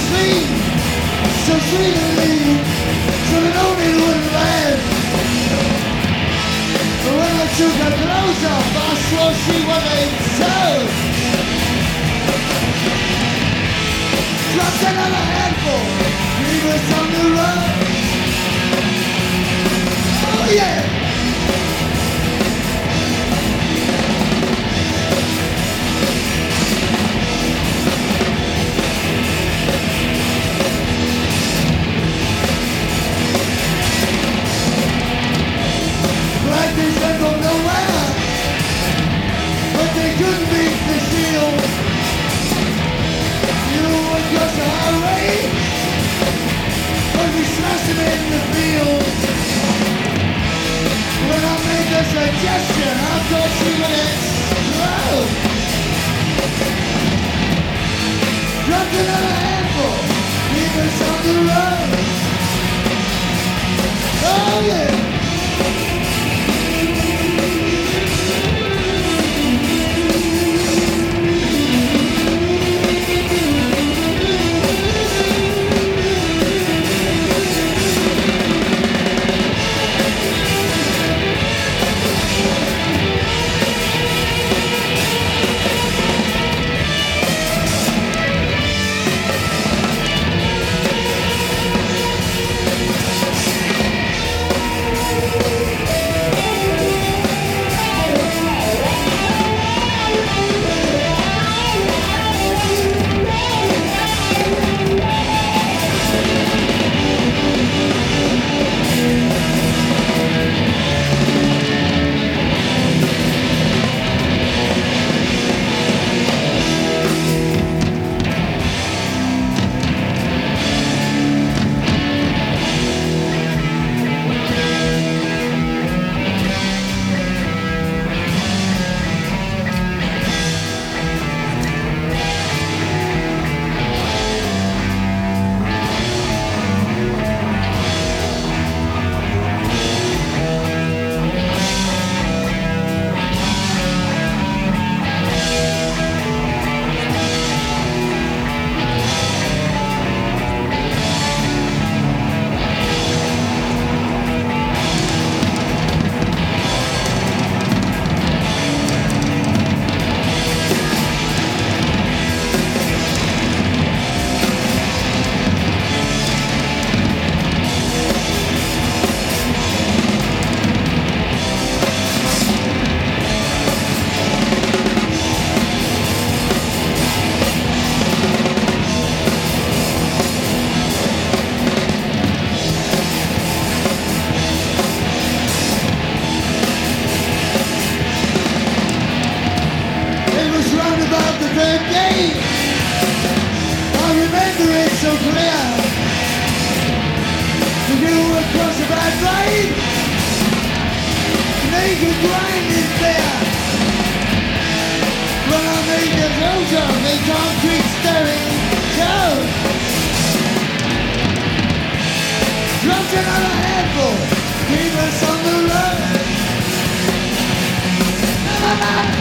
sweet, so sweet and leave. Should have known it wouldn't last. But when I took her clothes off, I swore she was a toad. Dropped another handful, leave us on the road. Oh yeah! Practice went from nowhere, but they couldn't beat the shield. You would cross the highway, but we smashed him in the field. When I made the suggestion, I thought she would explode. Dropped another handful, leave us on the road. Oh yeah! So clear, you across the bad blade, naked grinding there. When I made the closure, the concrete staring down. Dropped another handful, keep us on the road.